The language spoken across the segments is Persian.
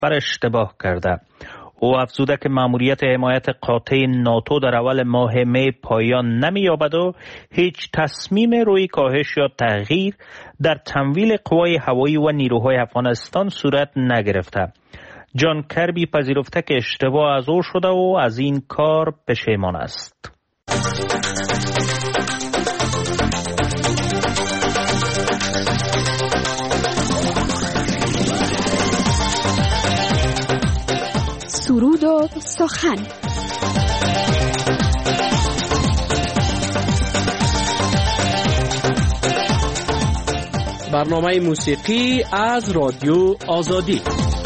بر اشتباه کرده. او افزوده که مأموریت حمایت قاطع ناتو در اول ماه می پایان نمی‌یابد و هیچ تصمیم روی کاهش یا تغییر در تمویل قوای هوایی و نیروهای افغانستان صورت نگرفته. جان کربی پذیرفته که اشتباه از او شده و از این کار پشیمان است. سرود و سخن. برنامه موسیقی از رادیو آزادی.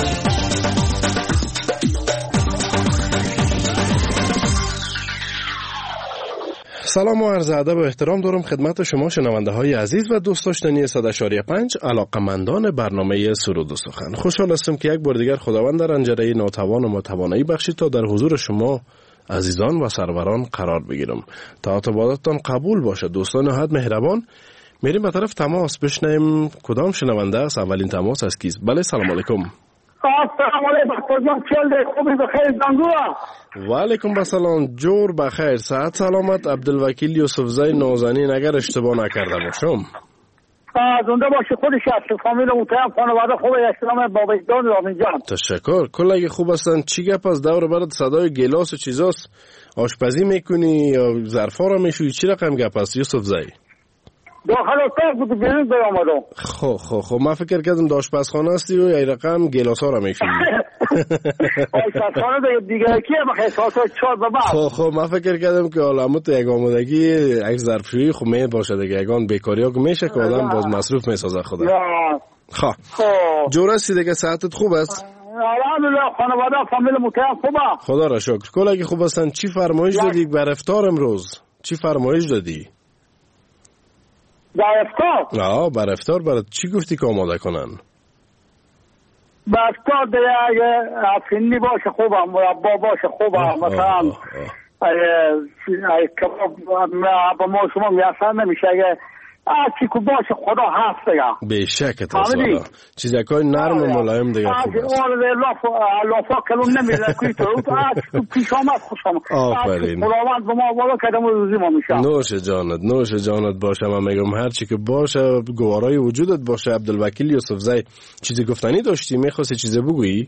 سلام و عرض ادب و احترام دارم خدمت شما شنونده های عزیز و دوست داشتنی 100.5 علاقمندان برنامه سرود و سخن. خوشحال هستم که یک بار دیگر خداوند در انجره ناتوان و متوانایی بخشید تا در حضور شما عزیزان و سروران قرار بگیرم. تا عبادتتان قبول باشه. دوستان حد مهربان، میریم به طرف تماس بشنیم کدام شنونده است. اولین تماس از کیست؟ بله، سلام علیکم. السلام علیکم. کجا چل خوبی بخیر زنگوه؟ و علیکم السلام. جور بخیر، صحت سلامت. عبدالوکیل یوسفزی نازنین اگر اشتباه نکرده باشم. زنده باشی. خودش هست، فامیل محترم، خانواده خوبه، احترام بابیدان رامین جان. تشکر. کلگی خوب هستن. چی گپ از دور برات صدای گلاس و چیزاست؟ آشپزی میکنی یا ظرفا را میشویی؟ چی رقم گپ است یوسفزی؟ داخل اتاق بود بیرون برآمدم. خب من فکر کردم آشپزخانه هستی و ای رقم گلاسا را میشویی. آشپزخانه دیگه کیه بخیر ساعت 4 به بعد. خب من فکر کردم که علامت یک آمادگی یک ظرفشویی خب می باشه دیگه. یگان بیکاریا که میشه که آدم باز مصروف میسازه خدا. خب جور هستی دیگه؟ صحتت خوب است؟ الحمدلله. خانواده فامیل محترم خوبه؟ خدا را شکر. کلگی خوب هستن. چی فرمایش دادی بر افطار امروز؟ چی فرمایش دادی؟ در افطار؟ بر افطار برات چی گفتی که آماده کنن؟ بر افطار دیگه افینی باشه خوبه، مربا باشه خوبه، مثلا کباب با ما شما میسر نمیشه. اگه چی که باشه خدا هست دیگه. بیشک تصالا چیزکای نرم و ملایم دیگه خوب است. لافا کلون نمیده کوی تو پیش آمد خوش آمد. آفرین. خداوند به ما بالا کدم روزی ما میشه. نوش جانت باشه. من میگم هر چی که باشه گوارای وجودت باشه. عبدالوکیل یوسفزی چیزی گفتنی داشتی؟ میخواستی چیزی بگویی؟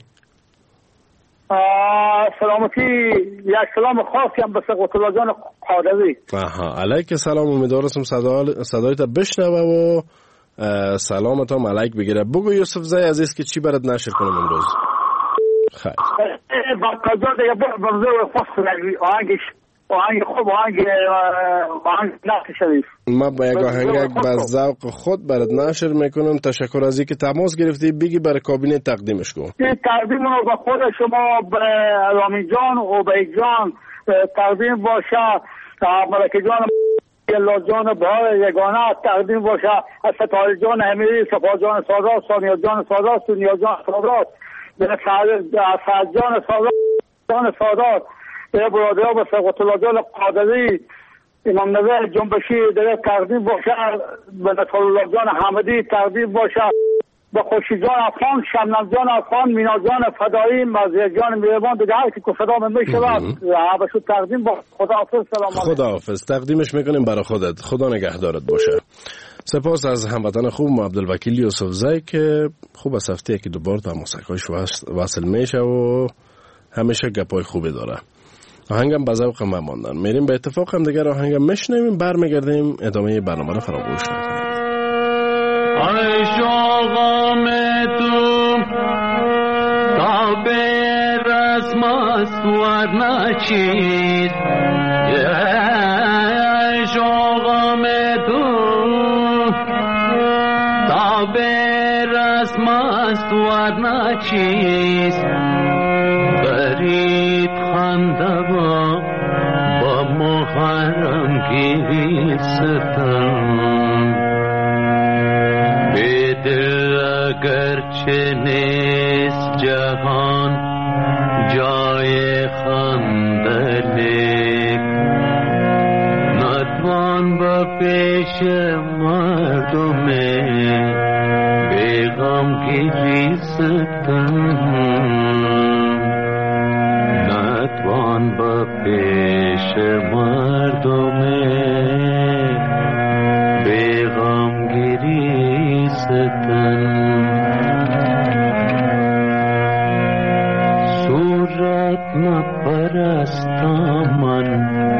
سلامتی. یک سلام خاصی هم به سقوط الله جان قادری. علیک سلام. امیدوارم صدایت بشنوه و سلامت هم علیک بگیره. بگو یوسفزی عزیز که چی برات نشر کنم امروز؟ خیر. با کجا دیگه برزه و خواست آهنگ خوب، آهنگ نقل شریف. من با یک آهنگ با ذوق خود برات نشر میکنم. تشکر از اینکه تماس گرفتی. بگی برای کابینه تقدیمش کن. تقدیم رو به خود شما، به رامین جان و عبید جان تقدیم باشه، ملکه جان الله جان بهار یگانه تقدیم باشه، از ستاره جان امیری، صفا جان سادات، ثانیه جان سادات، دنیا جان سادات، سعد جان سادات، برادرها به سقوط الله جان قادری، امام نظر جنبشی دیگه تقدیم باشه، به نصر الله جان حمدی تقدیم باشه، به خوشی جان افغان، شمنم جان افغان، مینا جان فدایی، مزیه جان میربان دیگه هر که صدا من میشود بشو تقدیم با خداحافظ. سلام علیکم. خداحافظ. تقدیمش میکنیم برای خودت. خدا نگهدارت باشه. سپاس از هموطن خوب عبدالوکیل یوسفزی که خوب از هفته که دوباره تماسکایش وصل میشه و همیشه گپای خوبی داره. آهنگم به ذوق من ماندن. میریم به اتفاق هم دیگر آهنگم میشنویم، برمیگردیم ادامه برنامه رو فراموش نکنید. ای شوقم تو تا به رسم استوار نچید، ای شوقم تو تا به رسم استوار نچید، برید خنده با محرم گیستم، اگرچه نیست جهان جای خندنی، نتوان با پیش مردم بیغم گیری ستم. نپرستم من،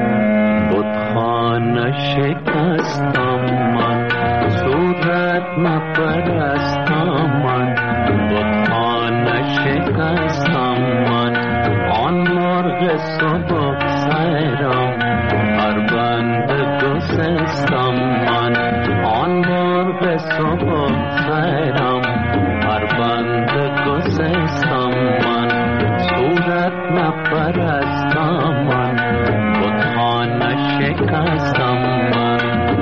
بتخانه شکستم من. صورت نپرستم من، بتخانه شکستم من. آن مرغ صبح سیرم هر بند گسستم من. آن مرغ صبح سیرم هر بند گسستم من. صورت نپرستم من، بتخانه شکستم من.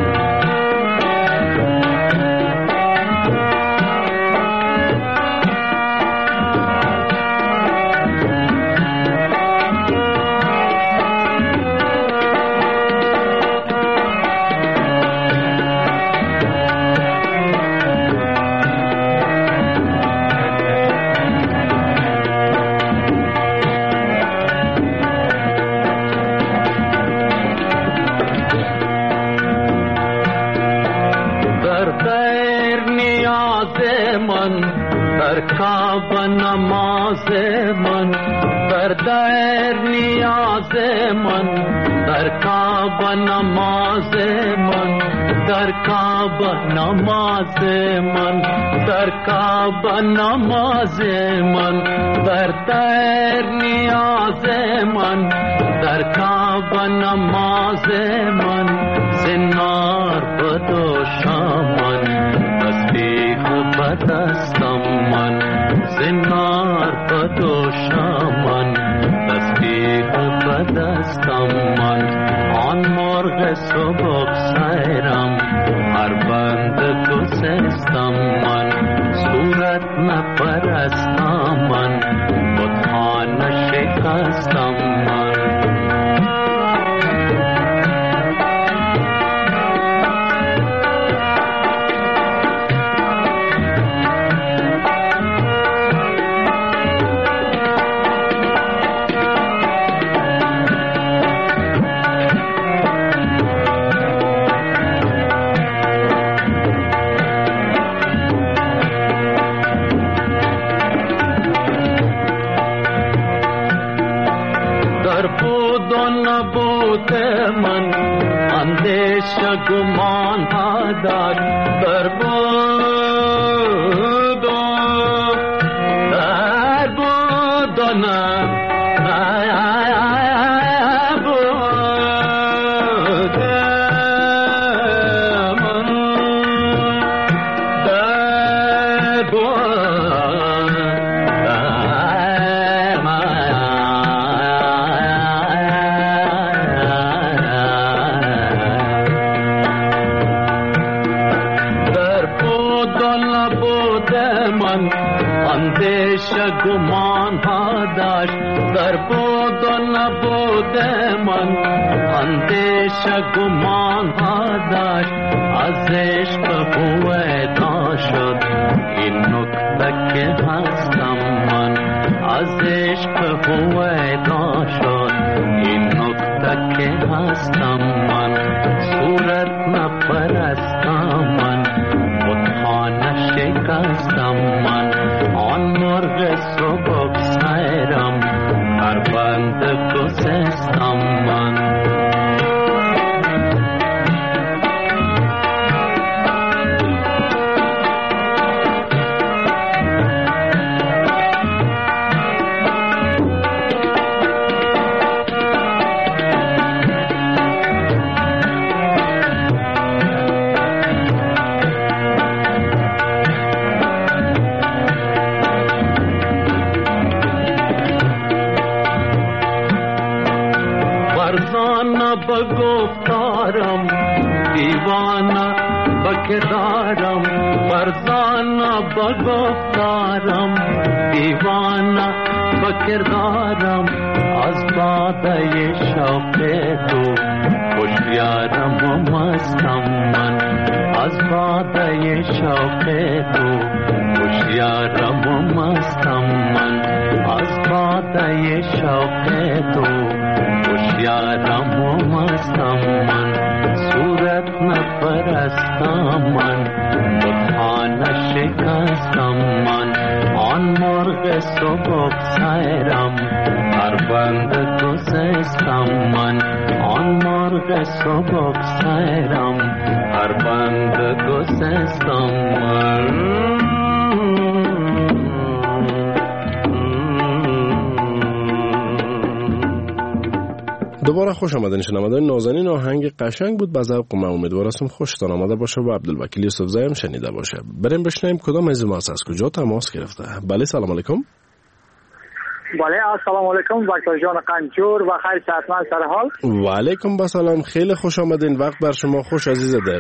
در کعبه نماز من، در دیر نیاز من. در کعبه نماز من، در کعبه نماز من. در کعبه نماز من، در دیر نیاز من. در کعبه نماز من. زنار بدوشم من، تسبیح بدستم من. زنار بدوشم من، تسبیح بدستم من. آن مرغ صبح سیرم هر بند گسستم من. صورت نپرستم من، بتخانه شکستم من. من اندیش گمان داشت، در بود و نه گمان ها داشت، در بود و نبود من اندیش گمان ها داشت. از عشق هویدا شد این نکته که هستم من. از عشق هویدا شد این نکته که هستم من. صورت نپرستم من، بتخانه شکستم من. آن مرغ صبح سیرم هر بند گسستم من. بگفتارم دیوانه بکردارم، فرزانه بگفتارم دیوانه بکردارم. از باده شوق تو خوشیارم و مستم من. از باده شوق تو خوشیارم و مستم من. از باده شوق تو خوشیارم و مستم من. صورت نپرستم من، بتخانه شکستم من. آن مرغ سبک سیرم هر بند گسستم من آن مرغ سبک سیرم هر بند گسستم من دوباره خوش آمدین شنوندگان نازنین. آهنگ قشنگ بود، به ذوق من امیدوار هستم خوشتان آمده باشه و عبدالوکیل یوسفزی هم شنیده باشه. بریم بشنویم کدام از ما از کجا تماس گرفته. بله سلام علیکم. بله السلام علیکم دکتر جان قنجور و خیر صحتمند سر حال. و علیکم السلام، خیلی خوش آمدین، وقت بر شما خوش عزیز دل.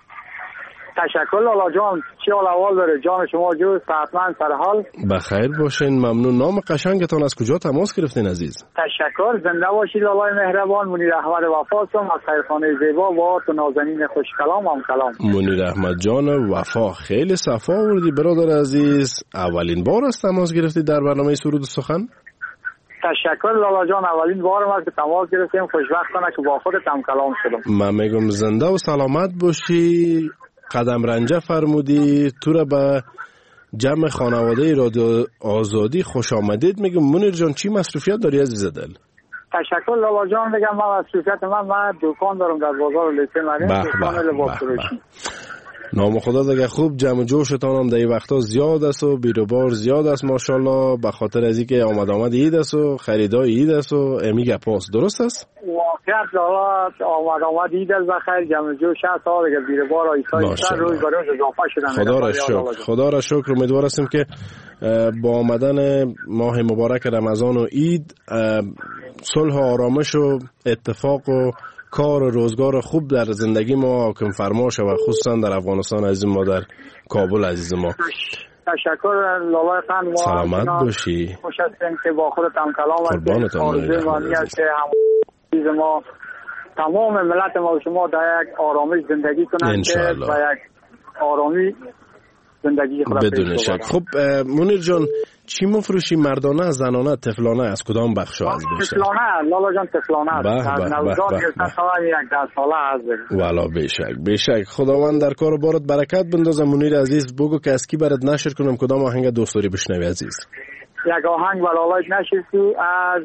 تشکر لالا جان، چی حال احوال داره جان شما جو صحتمند سر حال؟ بخیر باشین، ممنون. نام قشنگتان از کجا تماس گرفتین عزیز؟ تشکر، زنده باشید لالای مهربان. منیر احمد وفا هستم از خیرخانه زیبا و تو نازنین خوش کلام هم کلام. منیر احمد جان وفا، خیلی صفا آوردی برادر عزیز. اولین بار است تماس گرفتی در برنامه سرود و سخن؟ تشکر لالا جان، اولین بارم است که تماس گرفتیم، خوشبختانه که با خودت هم کلام شدم. من میگم زنده و سلامت باشی. قدم رنجه فرمودی، تو را به جمع خانواده رادیو آزادی خوش آمدید. میگم منیر جان چی مصروفیت داری عزیز دل؟ تشکر لالا جان. میگم من مصروفیت من دکان دارم در بازار لیسه مریم، دکان لباس فروشی. نام خدا دیگه خوب جمع جوشتان هم در این وقتا زیاد است و بیروبار زیاد است ماشاءالله، به خاطر از اینکه آمد عید است و خریدای عید است و امی گپاس، درست است؟ واقعیت لالا آمد عید است بخیر، جمع جوش است دیگه، بیروبار ایسا روز به روز اضافه شدن. خدا را شکر. امیدوار هستیم که با آمدن ماه مبارک رمضان و عید صلح و آرامش و اتفاق و کار و روزگار خوب در زندگی ما حاکم فرما شود، خصوصا در افغانستان عزیز ما، در کابل عزیز ما. تشکر لالای قند. سلامت باشی. خوش هستیم که با خودت هم کلام قربانتان. آرزوی است که هم ما تمام ملت ما و شما در یک آرامش زندگی کنند که و یک آرامی زندگی خود بدون شک. خب منیر جان چی مفروشی؟ مردانه، زنانه، طفلانه؟ از کدام بخش از بیشتر؟ طفلانه لالا جان، طفلانه. از نوزاد گرفته تا یک 10 ساله هست. والا بیشک خداوند در کار بارت برکت بندازه. منیر عزیز بگو که از کی برات نشر کنم کدام آهنگ دوست داری بشنوی عزیز؟ یک آهنگ ولالایت نشر تو از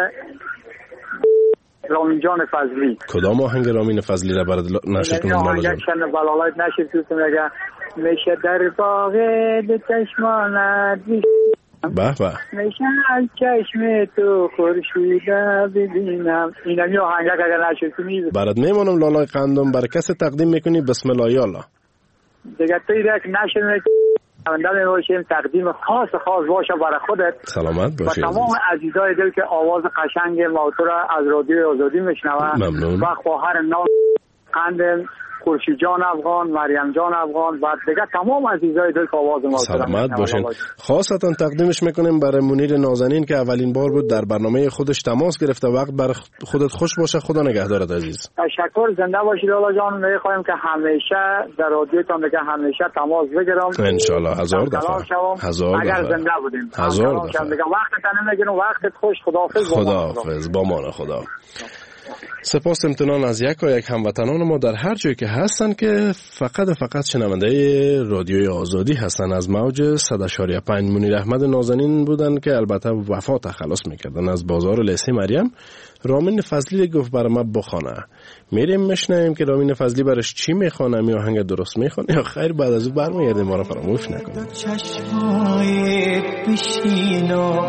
رامین جان فضلی. کدام آهنگ رامین فضلی را برات نشر کنم لالا جان؟ آهنگ ولالایت نشر تو میگه میشه در باغ دو چشمانت به میشه از چشم تو خورشیده ببینم. اینمی آهنگ اگر نشد تو میزه برات میمانم لالای قندم، بر کسی تقدیم میکنی بسم الله یالا دیگه توی دیگه نشد میکنم میباشیم تقدیم خاص باشه برای خودت. سلامت باشی و تمام عزیزای دل که آواز قشنگ موتور از رادیو آزادی میشنوه. ممنون. و خواهر نام قند خورشید جان افغان، مریم جان افغان و دیگه تمام عزیزای دل که آواز ما سلامت باشین. خاصتا تقدیمش میکنیم برای منیر نازنین که اولین بار بود در برنامه خودش تماس گرفته. وقت بر خودت خوش باشه، خدا نگهدارت عزیز. تشکر، زنده باشید لالا جان. میخوایم که همیشه در رادیوتون دیگه همیشه تماس بگیرم ان شاء الله. هزار دفعه اگر زنده بودیم. هزار دفعه. وقتت نمیگیرم. وقتت خوش. خداحافظ. با مان خدا. سپاس امتنان از یک هموطنان ما در هر جایی که هستن که فقط شنونده رادیوی آزادی هستن از موج 100.5. منیر احمد نازنین بودن که البته وفا تخلص میکردن از بازار لیسه مریم. رامین فضلی گفت برای ما بخونه. میریم میشنیم که رامین فضلی برش چی میخونه، می آهنگ درست میخونه یا خیر بعد از او برمیگردیم. ما را فراموش نکنید. چشمای پیشینو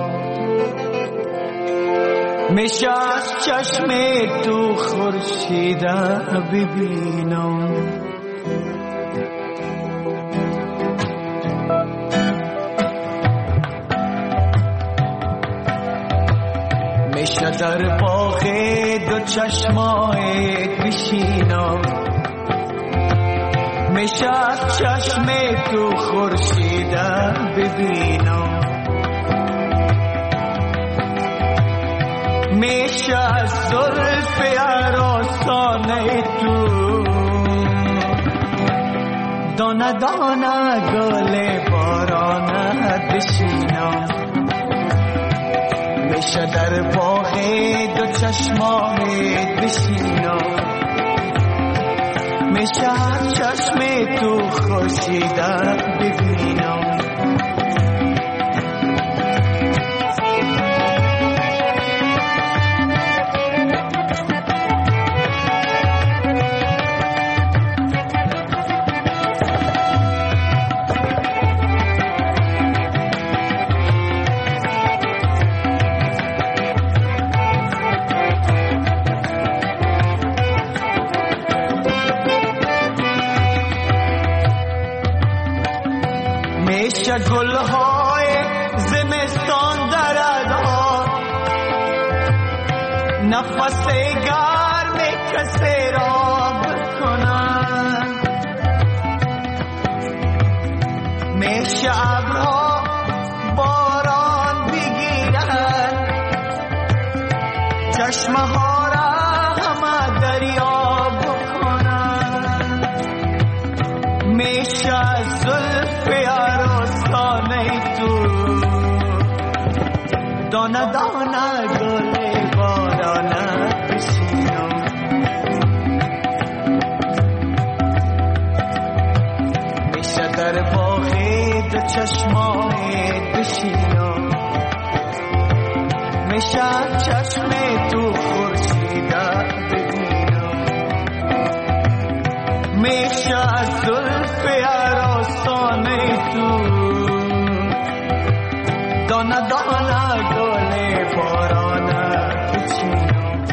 میشه از چشم تو خورشیده ببینم. میشه در باغ دو چشمای بشینم. میشه از چشم تو خورشیده ببینم. میشه از زلف عراسانه تو دانه دانه گل بارانه بشینم. میشه در باغ دو چشمانت بشینم. میشه چشم تو خورشیده ببینم. نفس گرم کسی را بکنن میشه ابرها باران بگیرن چشمه ها را همه دریا بکنن میشه زلف عروسانه تو دانه دانه گل بارانه بشینم میشه در باغ دو چشمای بشینم میشه چشم تو خورشیده ببینم میشه زلف عروسانه تو دانه دانه گل بارانه بچینم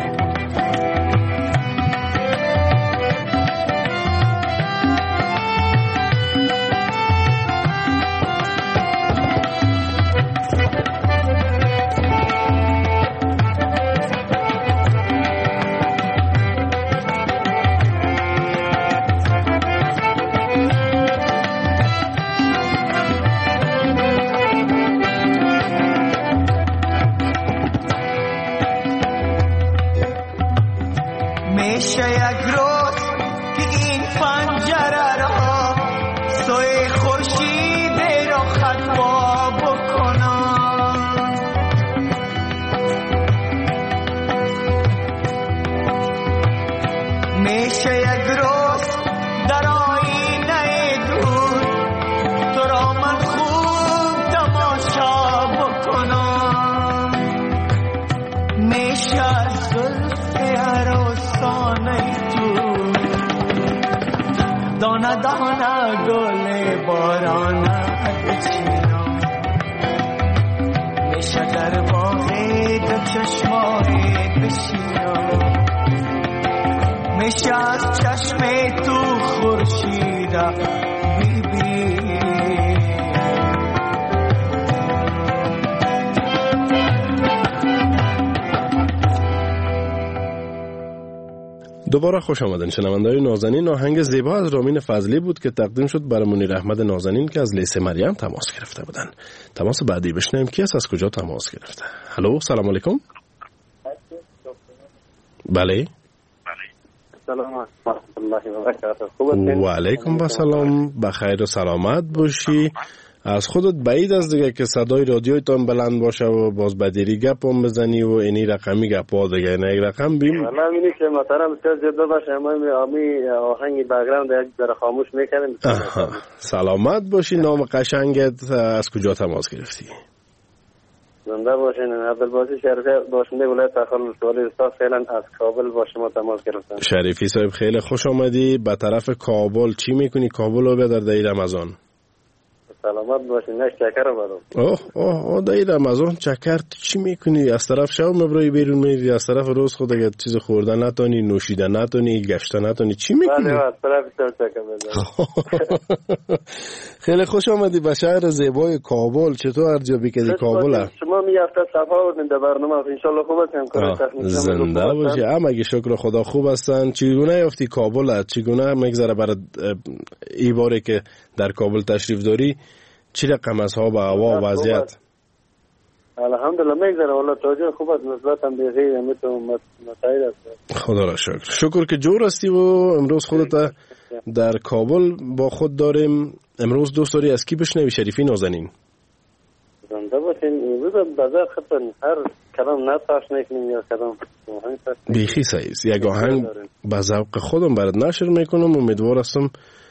میشه یک روز که این پنجره را سوی خورشید را خطا بکنم میشه یک روز در آینه دور تو را من خوب تماشا بکنم میشه زلف عروسانه تو دانه دانه گل بارانه بچینم میشه در باغ دو چشمای بشینم میشه از چشم تو خورشیده ببینم دوباره خوش آمدین شنونده‌های نازنین. آهنگ زیبا از رامین فضلی بود که تقدیم شد برای منیر احمد نازنین که از لیسه مریم تماس گرفته بودن. تماس بعدی بشنویم کی است، از کجا تماس گرفته. الو سلام علیکم. بله سلام ورحمت الله و برکاته. و علیکم السلام، بخیر و سلامت باشی. از خودت بعید است دیگه که صدای رادیویتان بلند باشه و باز بدیری گپ هم بزنی و اینی رقمی گپ ها دیگه نه یک رقم بیم. من می‌بینی که محترم بسیار جدا باشه، اما آمی آهنگ بک‌گراند یک ذره خاموش می‌کنیم. سلامت باشی. نام قشنگت از کجا تماس گرفتی؟ زنده باشین. عبدالباسط شریفی باشنده ولایت تخار ولسوالی استاد، فعلا از کابل با شما تماس گرفتم. شریفی صاحب خیلی خوش آمدی. به طرف کابل چی میکنی؟ کابل رو به در دیر رمضان. سلامت باشین. نه چکر رو برام. اوه دیر رمضان چکر چی میکنی؟ از طرف شب مبرای بیرون میری، از طرف روز خود اگه چیز خوردن نتونی، نوشیدن نتونی، گشتن نتونی، چی میکنی؟ بله از طرف چکر بزنم. خیلی خوش آمدی به شهر زیبای کابل. چطور ارزیابی کردی کابل؟ شما می هفته صفا بودین در برنامه، ان شاء الله خوب هستم. زنده باشی. اگه شکر خدا خوب هستن. چگونه یافتی کابل؟ چگونه میگذره برات این باره که در کابل تشریف داری؟ چی رقم از ها و هوا و وضعیت؟ الحمدلله میگذره. والله توجه خوب است نسبتا به غیر متعید است. خدا را شکر که جور هستی و امروز خودت در کابل با خود داریم. امروز دوست داری از کی بشنوی شریفی نازنین؟ زنده باشین. امروز بازار خطن هر کلام نتاش نکنیم یا کلام آهنگ بیخی سعیز یک آهنگ به ذوق خودم برات نشر میکنم. امیدوار هستم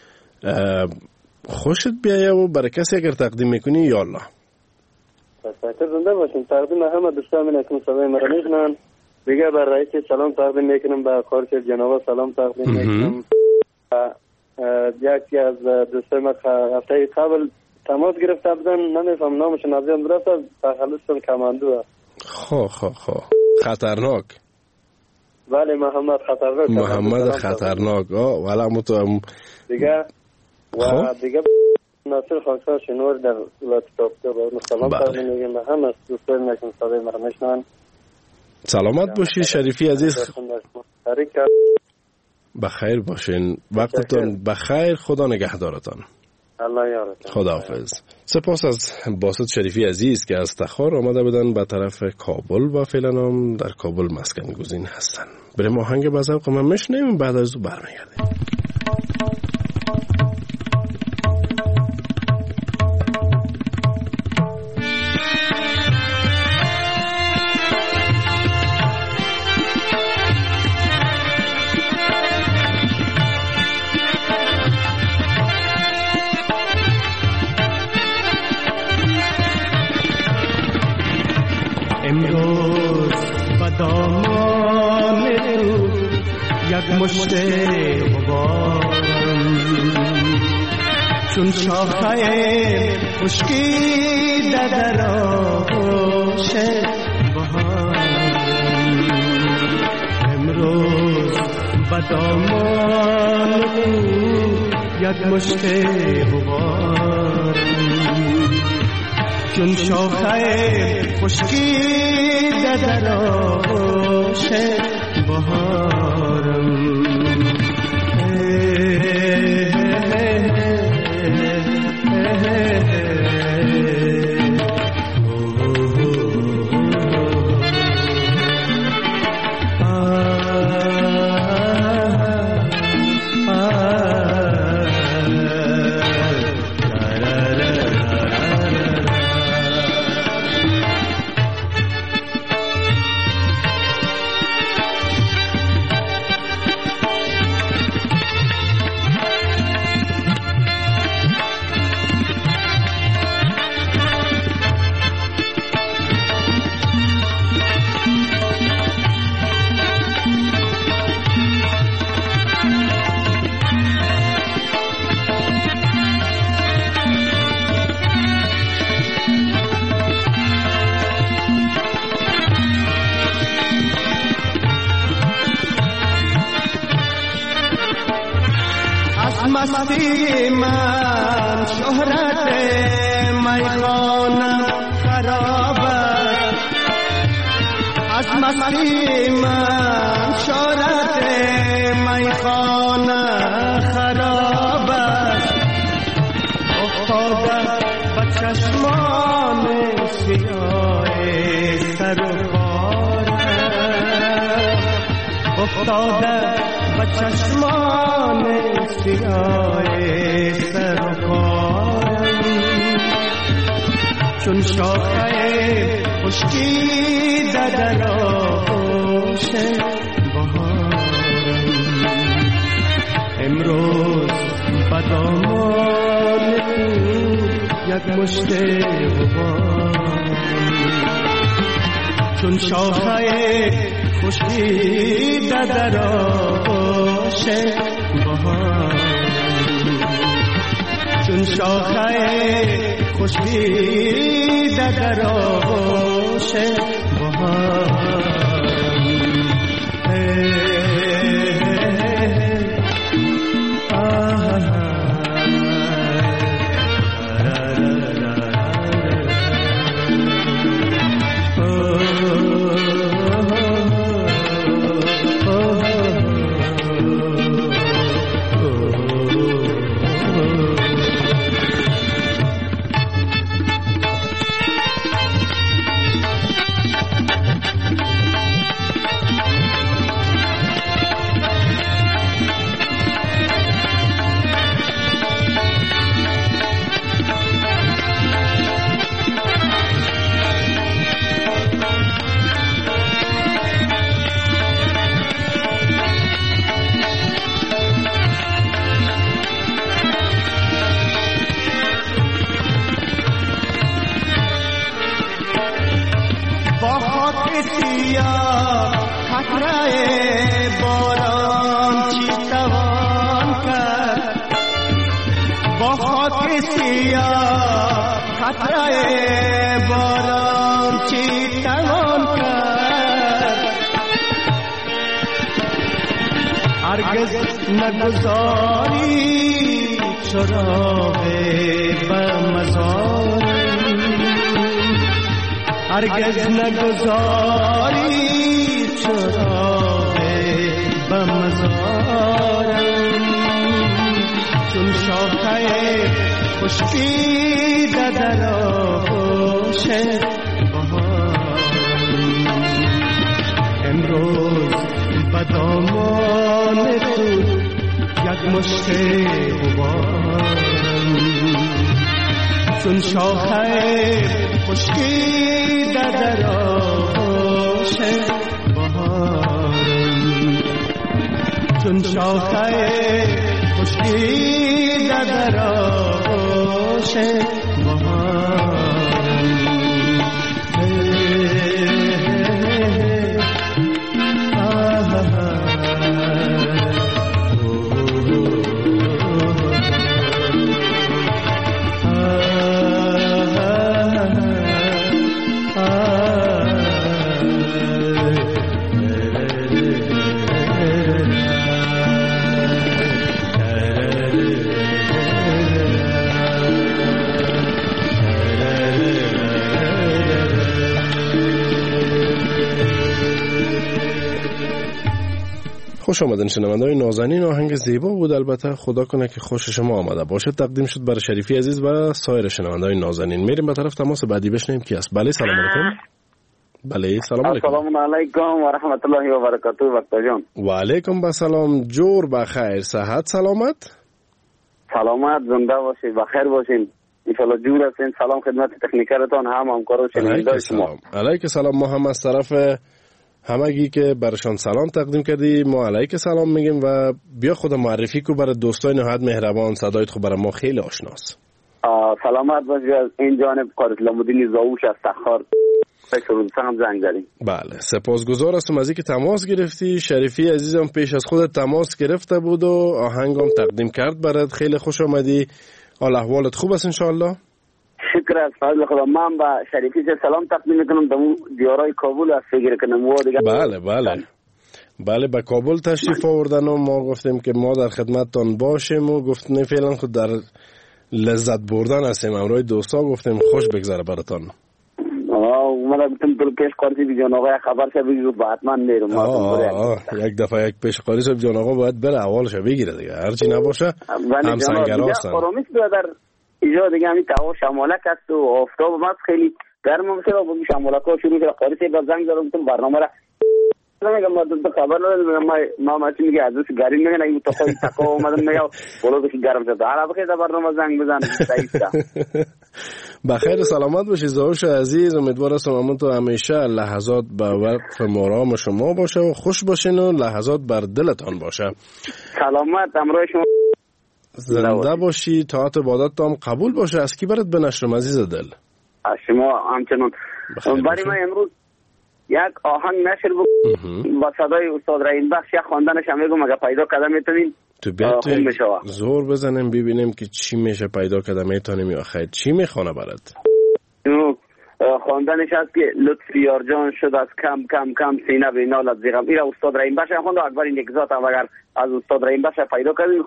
خوشت بیایه و برای کسی اگر تقدیم میکنی یا الله. تشکر. زنده باشین. تقدیم همه دوستان من اکنون صدای مرا میشنن. دیگه بر رئیس سلام تقدیم میکنم، به خارج جناب سلام تقدیم میکنم. یکی از دوستای من هفته قبل تماس گرفته بودن، نمیفهم نامش نازیان درست است، تخلص کماندو. خب خطرناک. بله محمد خطرناک. والا متهم دیگه و دیگه ناصر خاکسار شنور در ولایت کابل با سلام تقدیم میگم به همه دوستان که صدای مرا میشنون. سلامت باشی شریفی عزیز. بخیر باشین، وقتتون بخیر، خدا نگهدارتان. الله یارتون. خداحافظ. سپاس از باسط شریفی عزیز که از تخار آمده بودن به طرف کابل و فعلا هم در کابل مسکن گزین هستن. بریم آهنگ با ذوق من میشنویم، بعد از او برمیگردیم. امروز با دامان تو یک مشت غبارم، چون شاخه خشکیده در آغوش بهارم. امروز با دامان تو یک مشت غبارم، چون شاخه خشکیده در آغوش بهارم. مستی من شهرت میخانه خراب است، از مستی من شهرت میخانه خراب است. افتاده به چشمان سیاه سر و خارم، افتاده به چشمان سیاه سر و خارم، چون شاخه خشکیده در آغوش بهارم. امروز به دامان تو یک مشت غبارم، چون شاخه خشکیده در آغوش بهارم، چون شاخه خشکیده در آغوش بهارم. نگذاری چراغ به مزارم، هرگز نگذاری چراغ بمزارم چون شاخه خشکیده در آغوش بهارم امروز به دامان تو یک مشت غبارم چون شاخه خشکیده در آغوش بهارم چون شاخه خشکیده در آغوش بهارم خوش آمدین شنونده‌های نازنین. آهنگ زیبا بود، البته خدا کنه که خوش شما آمده باشه. تقدیم شد برای شریفی عزیز و سایر شنونده‌های نازنین. میریم به طرف تماس بعدی بشنویم کی است. بله سلام علیکم. بله سلام علیکم. السلام علیکم و رحمت الله و برکاته وقتا جان. و علیکم السلام. جور بخیر، صحت سلامت؟ سلامت زنده باشید، بخیر باشین. ان شاء الله جور هستین. سلام خدمت تکنیکرتان، هم همکارو شنونده شما. علیک سلام. ما هم از طرف همگی که برشان سلام تقدیم کردی ما علیک سلام میگیم و بیا خود معرفی کو برای دوستای نهایت مهربان. صدایت خو برای ما خیلی آشناست. سلامت باشید. از این جانب قاری الدین زاوش از تخار هم زنگ زدیم. بله سپاسگزار هستم از اینکه تماس گرفتی. شریفی عزیزم پیش از خودت تماس گرفته بود و آهنگم تقدیم کرد برات. خیلی خوش آمدی. حال احوالت خوب است ان شاء الله؟ شکر از فضل خدا. من با شریفی سلام تقدیم میکنم. دمو دیارای کابل از فکر کنم و دیگه. بله به کابل تشریف آوردن و ما گفتیم که ما در خدمتتان باشیم و گفتیم فعلا خود در لذت بردن هستیم. امروز دوستا گفتیم خوش بگذره براتون. اومدم گفتم تو پیش قاری بی جان آقا خبر شه بگیرو حتما میرم. یک دفعه یک پیش قاری صاحب جان آقا باید بره اولش بگیره دیگه. هرچی نباشه هم سنگرا هستن. آرامیس برادر اینجا دیگه همین توا شمالک است و آفتاب اومد خیلی گرم میشه و با شمالکا شروع کرد. قاری صاحب زنگ زدم گفتم برنامه را نمیگم ما تو خبر ندارم. ما چی میگه ازش گری میگن این تو خود تکو اومدم میگم بالا بشی گرم شد. هر وقت در برنامه زنگ بزن سعیدا. بخیر سلامت باشی زاوش عزیز. امیدوارم همون همیشه لحظات به وقت مرام شما باشه و خوش باشین و لحظات بر دلتان باشه. سلامت امروز شما زنده باشی. طاعت عبادت هم قبول باشه. از کی برات بنشرم عزیز دل؟ از شما همچنان. برای من امروز یک آهنگ نشر با صدای استاد رحیم بخش یک خواندنش هم میگم اگه پیدا کردم میتونین تو بیاد زور بزنیم ببینیم که چی میشه پیدا کردم میتونیم یا خیر چی میخوانه برات. خواندنش هست که لطفی یار جان شد از کم کم کم سینه به نالت زیغم. این استاد رحیم بخش خواند. اکبر این یک ذات هم اگر از استاد رحیم بخش پیدا کردین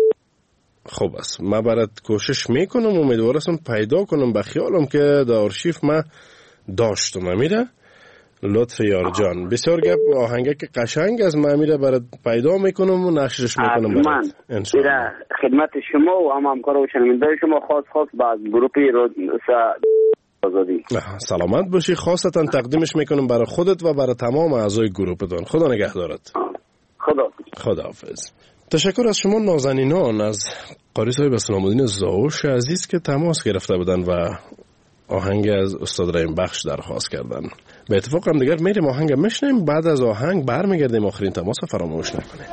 خوب است. من برات کوشش میکنم. امیدوارم پیدا کنم. به خیالم که در آرشیف ما داشتم. میره لطفی یار جان بسیار گپ آهنگه که قشنگ از من میره برات پیدا میکنم و نشرش میکنم برات ان شاء الله. خدمت شما و همکارا و شنونده شما خاص با گروه آزادی. سلامت باشی. خاصتا تقدیمش میکنم برای خودت و برای تمام اعضای گروهتون. خدا نگهدارت. خداحافظ. تشکر از شما نازنینان. از قاری صاحب سلام الدین زاوش عزیز که تماس گرفته بودن و آهنگ از استاد رحیم بخش درخواست کردن. به اتفاق هم دیگر میریم آهنگ میشنیم. بعد از آهنگ برمیگردیم. آخرین تماس فراموش نکنید.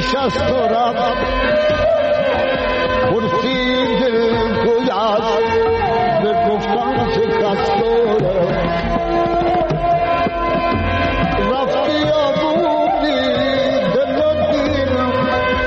نشست و رفت پرسید گوید بگفتم شکست و رفتی یا بودی دل و دیرم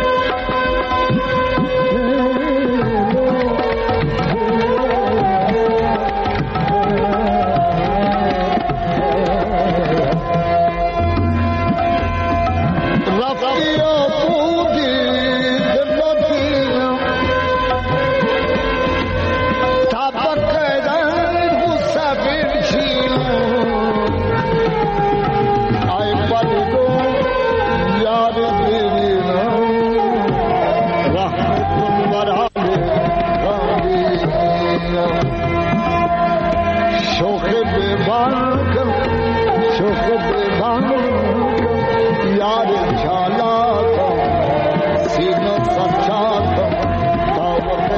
رفتی یا بودی دل و دیرم طبق کردن و سبیل چیلم ای بدو یاد ببینم رحمت کن برای غریبم شوخ ببان کن شوخ ببان کن یاد چالا کن سینه سچا کن تا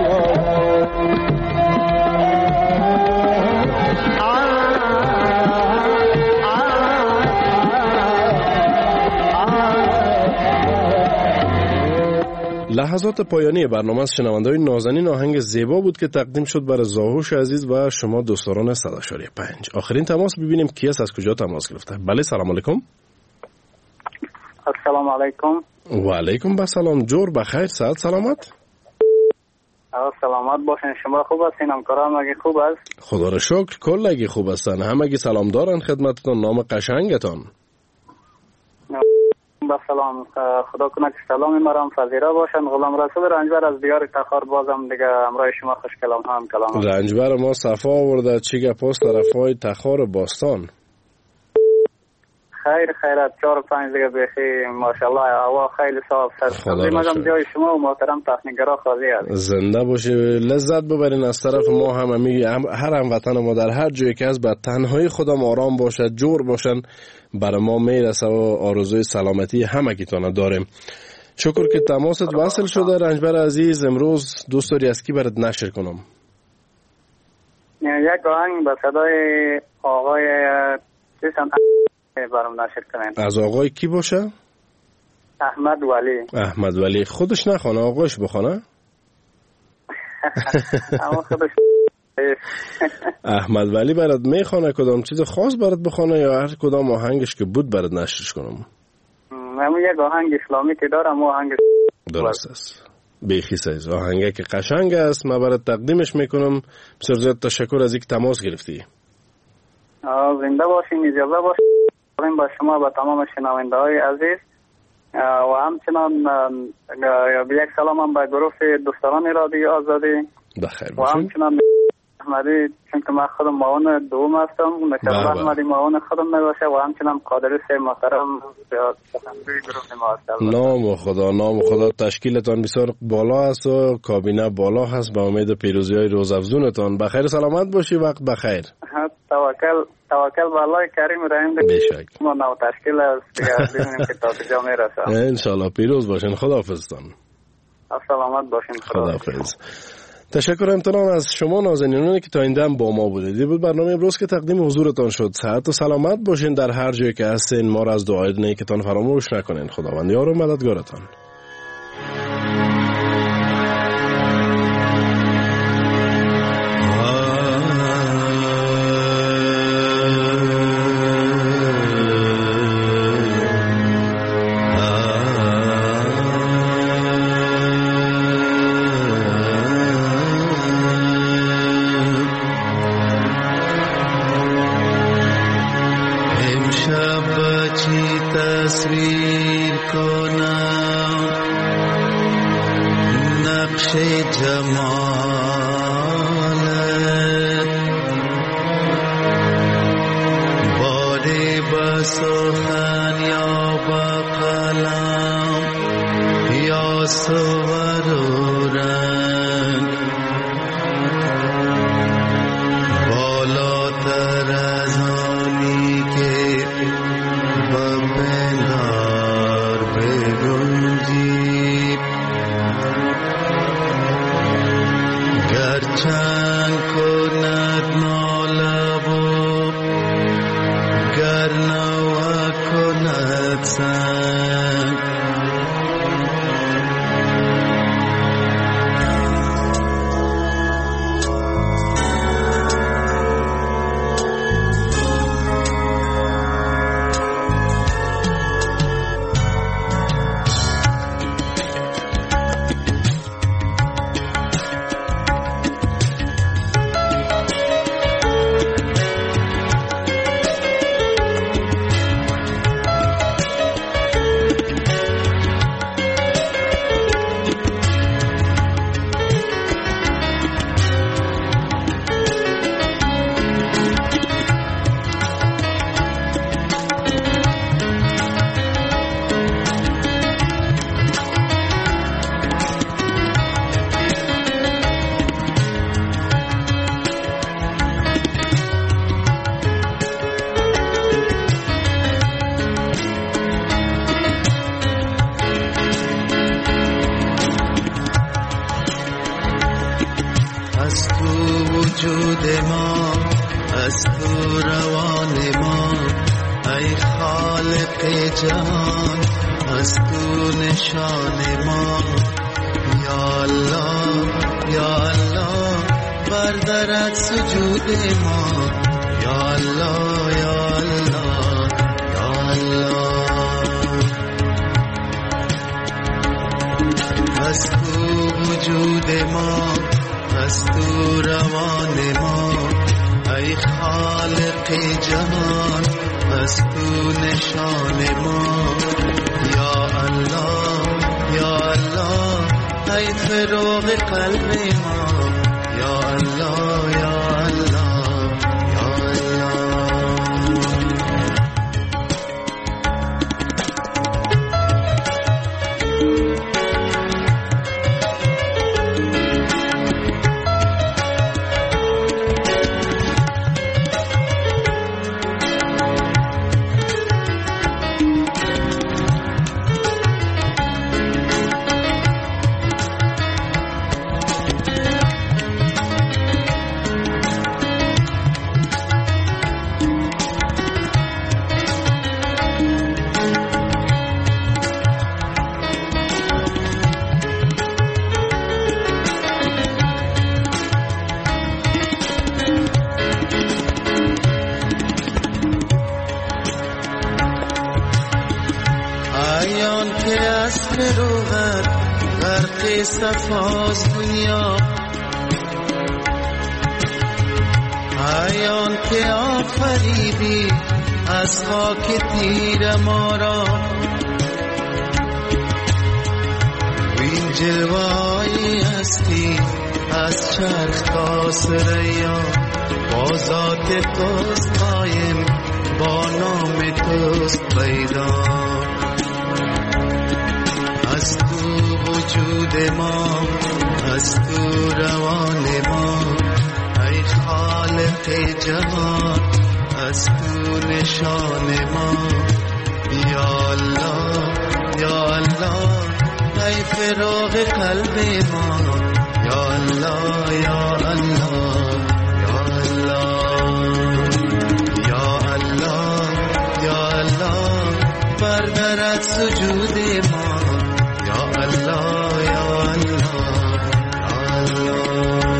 لحظات پایانی برنامه از شنونده‌های نازنین آهنگ زیبا بود که تقدیم شد برای زاهوش عزیز و شما دوستان 100.5. آخرین تماس ببینیم کی است، از کجا تماس گرفته. بله سلام علیکم. السلام علیکم. و علیکم السلام. جور بخیر، صحت سلامت. سلامت باشین. شما خوب هستین؟ همکاران مگه خوب است؟ خدا را شکر کلگی خوب هستن. همگی سلام دارن خدمتتون. نام قشنگتان؟ با سلام. خدا کنه که سلام مرام فضیرا باشن. غلام رسول رنجبر از دیار تخار بازم دیگه همراه شما خوش کلام هم کلام. رنجبر ما صفا آورده. چی گپ است طرفای تخار باستان؟ خیر خیرت 4-5 دیگه بخیر ماشاءالله هوا خیلی صاف است. مگم جای شما و محترم تکنیکرا خالی است. زنده باشه، لذت ببرین از طرف ما. هر هموطن ما در هر جایی که از به تنهایی خودم آرام باشد، جور باشن، برای ما میرسه و آرزوی سلامتی همگیتون داریم. شکر که تماست وصل شده. رنجبر عزیز امروز دوست داری از کی برات نشر کنم؟ یک آهنگ به صدای آقای برام نشر کنین. از آقای کی باشه؟ احمد ولی. احمد ولی خودش نخونه، آقایش بخونه؟ اما خودش. احمد ولی برات میخونه کدام چیز خاص برات بخونه یا هر کدام آهنگش که بود برات نشرش کنم؟ من یک آهنگ اسلامی که دارم آهنگ درست است. بیخی سایز آهنگه که قشنگ است، من برات تقدیمش میکنم. بسیار زیاد تشکر از اینکه تماس گرفتی. زنده باشین. اجازه باشین با شما با تمام شنونده های عزیز و همچنان یک سلام هم به گروه دوستان رادیو آزادی بخیر و همچنان احمدی، چون که من خودم معاون دوم هستم، مثل احمدی معاون خودم نباشه و همچنان قادری سه محترم سخنگوی گروه ما هست. نام خدا تشکیلتان بسیار بالا است و کابینه بالا هست. با امید پیروزی های روزافزونتان. بخیر سلامت باشی. وقت بخیر. توکل به الله کریم رحیم بشک. ما نو تشکیل است دیگه ببینیم که تا کجا میرسه. ان شاء الله پیروز باشین. خداحافظتان. سلامت باشین. خداحافظ. تشکر امتنان از شما نازنینانی که تا این دم با ما بودید. این بود برنامه امروز که تقدیم حضورتان شد. صحت و سلامت باشین در هر جایی که هستین. ما را از دعای نیکتان فراموش نکنین. خداوند یار و مددگارتان. تصویر کنم نقش جمالت باری با سخن یا با قلم یا صور و رنگ بالاتر از آنی که بپندار بگنجی گرچند کند نالب و گر نوه کند سنگ وجود ما، از تو روان ما، ای خالق جهان، از تو نشان ما. یا الله یا الله بردارد سجود ما. یا الله یا الله یا الله. از تو وجود ما، از تو روان ما، ای خالق جهان، از تو نشان ما. یا الله یا الله ای فروغ قلب ما. یا الله یا الله یا الله. صفاز دنیا، عیان که آفریدی از خاک تیر ما را. این جلوه‌ای هستی از چرخ تا ثریا، با ذات توست قایم، با نام توست پیدا. از تو وجود ما، از تو روان ما، ای خالق جهان، از تو نشان ما. یا الله یا الله ای فروغ قلب ما. یا الله یا الله یا الله یا الله یا الله بردارد سجود ما. یا الله یا الله یا الله.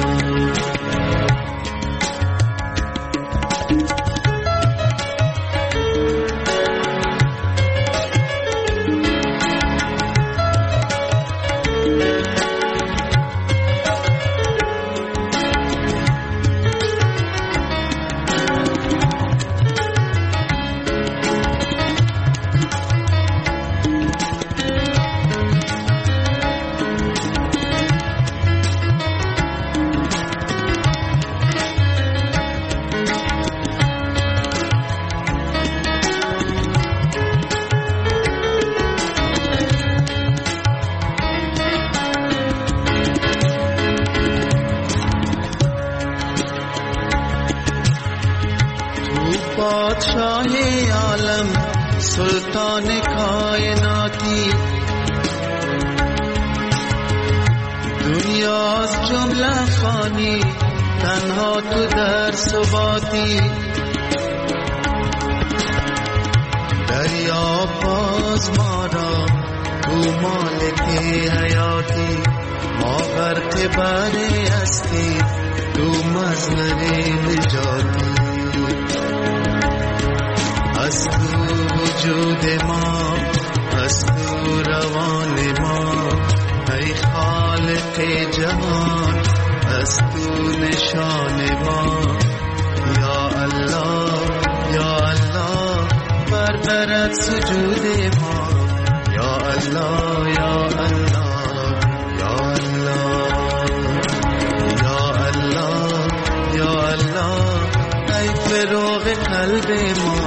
پادشاہ عالم سلطان کائناتی، دنیا از جمله فانی تنها تو در ثباتی. دریا باز ما را تو مالک حیاتی، ما غرق بحر هستی تو مصدر نجاتی. از تو وجود ما، از تو روان ما، ای خالق جهان، از تو نشان ما. یا الله یا الله بردارد سجود ما. یا الله یا الله یا الله یا الله یا الله ای فروغ قلب ما.